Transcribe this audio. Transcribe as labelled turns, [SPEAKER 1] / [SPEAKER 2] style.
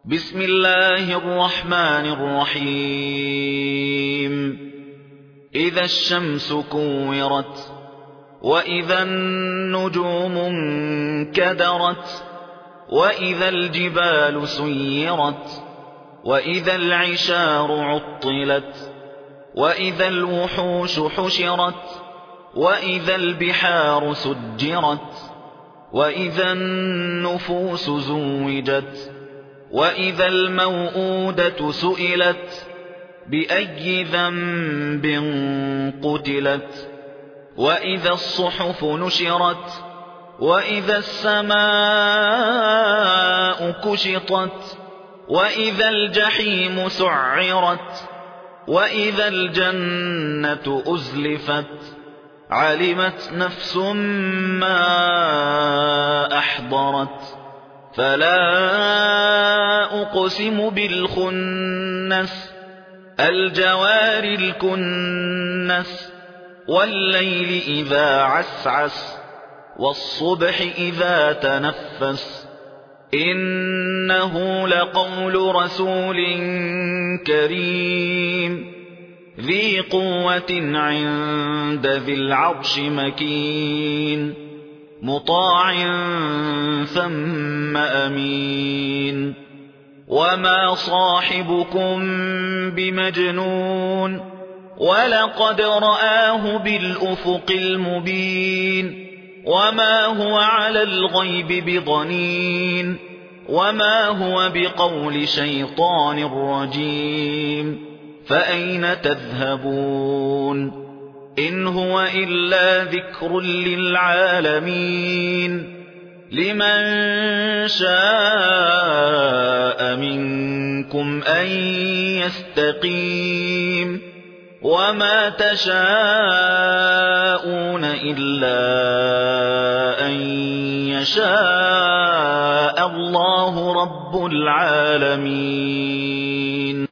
[SPEAKER 1] بسم الله الرحمن الرحيم إذا الشمس كورت وإذا النجوم انكدرت وإذا الجبال سيرت وإذا العشار عطلت وإذا الوحوش حشرت وإذا البحار سجرت وإذا النفوس زوجت وإذا الموءودة سئلت بأي ذنب قتلت وإذا الصحف نشرت وإذا السماء كشطت وإذا الجحيم سعرت وإذا الجنة أزلفت علمت نفس ما أحضرت فلا أقسم بالخنس الجوار الكنس والليل إذا عسعس والصبح إذا تنفس إنه لقول رسول كريم ذي قوة عند ذي العرش مكين مطاع ثم أمين وما صاحبكم بمجنون ولقد رآه بالأفق المبين وما هو على الغيب بضنين وما هو بقول شيطان رجيم فأين تذهبون إن هو إلا ذكر للعالمين لمن شاء منكم أن يستقيم وما تشاءون إلا أن يشاء الله رب العالمين.